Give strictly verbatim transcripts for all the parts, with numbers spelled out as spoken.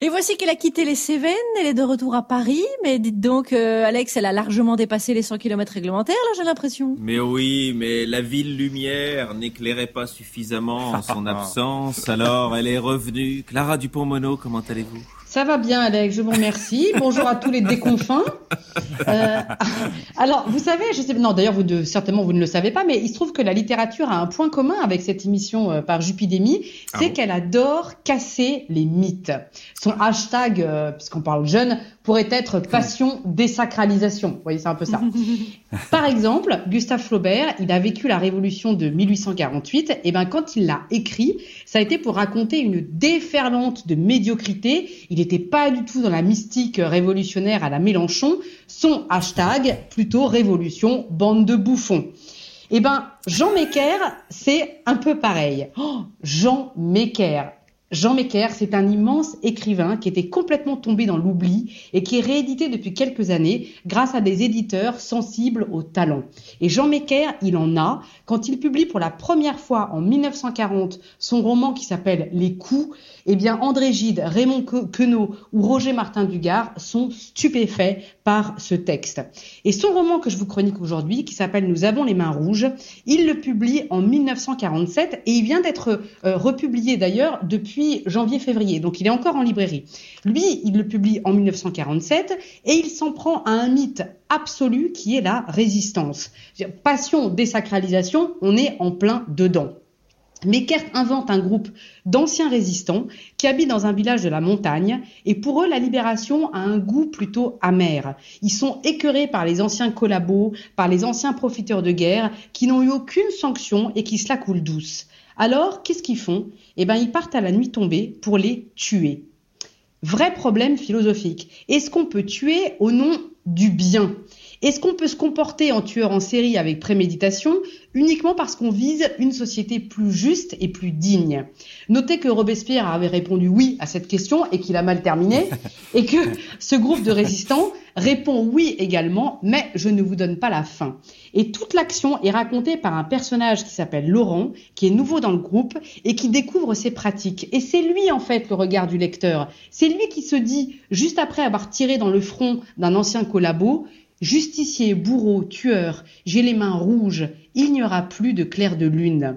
voici qu'elle a quitté les Cévennes, elle est de retour à Paris, mais dites donc, euh, Alex, elle a largement dépassé les cent kilomètres réglementaires, là, j'ai l'impression. Mais oui, mais la ville lumière n'éclairait pas suffisamment en son absence, alors elle est revenue. Clara Dupont-Mono, comment allez-vous ? Ça va bien, Alex, je vous remercie. Bonjour à tous les déconfins. Euh, alors, vous savez, je sais, non, d'ailleurs, vous de, certainement, vous ne le savez pas, mais il se trouve que la littérature a un point commun avec cette émission euh, par Jupidémie, c'est ah bon qu'elle adore casser les mythes. Son hashtag, euh, puisqu'on parle jeune, pourrait être passion désacralisation. Vous voyez, c'est un peu ça. Par exemple, Gustave Flaubert, il a vécu la Révolution de mille huit cent quarante-huit. Et ben, quand il l'a écrit, ça a été pour raconter une déferlante de médiocrité. Il n'était pas du tout dans la mystique révolutionnaire à la Mélenchon. Son hashtag, plutôt révolution, bande de bouffons. Eh ben, Jean Mecker, c'est un peu pareil. Oh, Jean Mecker. Jean Mecker, c'est un immense écrivain qui était complètement tombé dans l'oubli et qui est réédité depuis quelques années grâce à des éditeurs sensibles au talent. Et Jean Mecker, il en a. Quand il publie pour la première fois en mille neuf cent quarante son roman qui s'appelle Les Coups, eh bien André Gide, Raymond Queneau ou Roger Martin Dugard sont stupéfaits par ce texte. Et son roman que je vous chronique aujourd'hui, qui s'appelle Nous avons les mains rouges, il le publie en mille neuf cent quarante-sept et il vient d'être euh, republié d'ailleurs depuis janvier-février, donc il est encore en librairie. Lui, il le publie en mille neuf cent quarante-sept et il s'en prend à un mythe absolu qui est la résistance. Passion, désacralisation, on est en plein dedans. Meckert invente un groupe d'anciens résistants qui habitent dans un village de la montagne et pour eux, la libération a un goût plutôt amer. Ils sont écœurés par les anciens collabos, par les anciens profiteurs de guerre qui n'ont eu aucune sanction et qui se la coulent douce. Alors, qu'est-ce qu'ils font ? Eh ben, ils partent à la nuit tombée pour les tuer. Vrai problème philosophique. Est-ce qu'on peut tuer au nom du bien ? Est-ce qu'on peut se comporter en tueur en série avec préméditation uniquement parce qu'on vise une société plus juste et plus digne ? Notez que Robespierre avait répondu oui à cette question et qu'il a mal terminé et que ce groupe de résistants répond oui également, mais je ne vous donne pas la fin. Et toute l'action est racontée par un personnage qui s'appelle Laurent, qui est nouveau dans le groupe et qui découvre ses pratiques. Et c'est lui en fait le regard du lecteur. C'est lui qui se dit, juste après avoir tiré dans le front d'un ancien collabo, justicier, bourreau, tueur, j'ai les mains rouges, il n'y aura plus de clair de lune.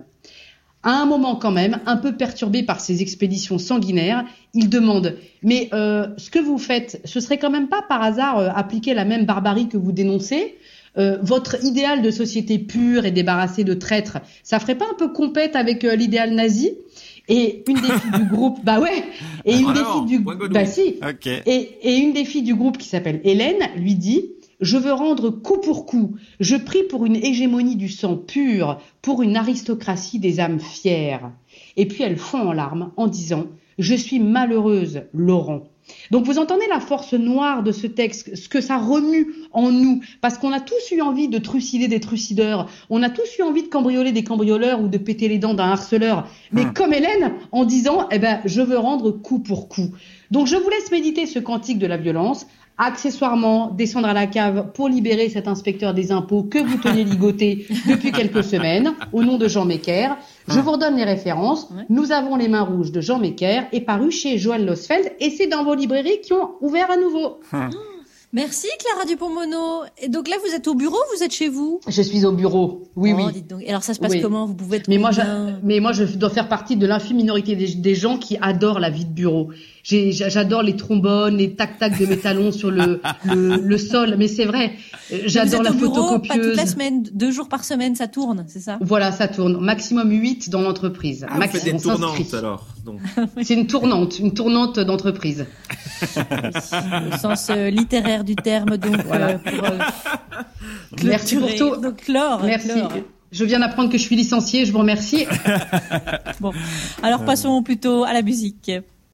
À un moment quand même, un peu perturbé par ces expéditions sanguinaires, il demande « Mais euh, ce que vous faites, ce serait quand même pas par hasard euh, appliquer la même barbarie que vous dénoncez ? euh, Votre idéal de société pure et débarrassée de traîtres, ça ferait pas un peu compète avec euh, l'idéal nazi ?» Et une des filles du groupe, bah ouais, et une oh des non, filles du, bah si, okay. et, et une des filles du groupe qui s'appelle Hélène lui dit « Je veux rendre coup pour coup. Je prie pour une hégémonie du sang pur, pour une aristocratie des âmes fières. » Et puis elle fond en larmes en disant « Je suis malheureuse, Laurent. » Donc vous entendez la force noire de ce texte, ce que ça remue en nous, parce qu'on a tous eu envie de trucider des trucideurs, on a tous eu envie de cambrioler des cambrioleurs ou de péter les dents d'un harceleur, mais hum. comme Hélène, en disant eh ben, « je veux rendre coup pour coup ». Donc je vous laisse méditer ce cantique de la violence, accessoirement descendre à la cave pour libérer cet inspecteur des impôts que vous tenez ligoté depuis quelques semaines, au nom de Jean Mecker. Je vous redonne les références. Nous avons les mains rouges de Jean Mecker est paru chez Joël Losfeld et c'est dans vos librairies qui ont ouvert à nouveau. Merci Clara Dupont-Mono. Et donc là, vous êtes au bureau, vous êtes chez vous ? Je suis au bureau, oui, oh, oui. Dites donc. Et alors ça se passe oui. comment ? Vous pouvez être mais moi, je, bien... mais moi, je dois faire partie de l'infime minorité des, des gens qui adorent la vie de bureau. J'ai, j'adore les trombones, les tac-tac de mes talons sur le, le, le sol, mais c'est vrai. J'adore la bureau, photocopieuse. Pas toute la semaine, deux jours par semaine, ça tourne, c'est ça ? Voilà, ça tourne. Maximum huit dans l'entreprise. Ah, Maximum, on fait des tournantes alors. Donc. C'est une tournante, une tournante d'entreprise. Au sens euh, littéraire du terme, donc. Voilà. Euh, pour, euh, Merci pour tout. Donc, clore, Merci. Clore. Je viens d'apprendre que je suis licenciée. Je vous remercie. Bon, alors passons plutôt à la musique.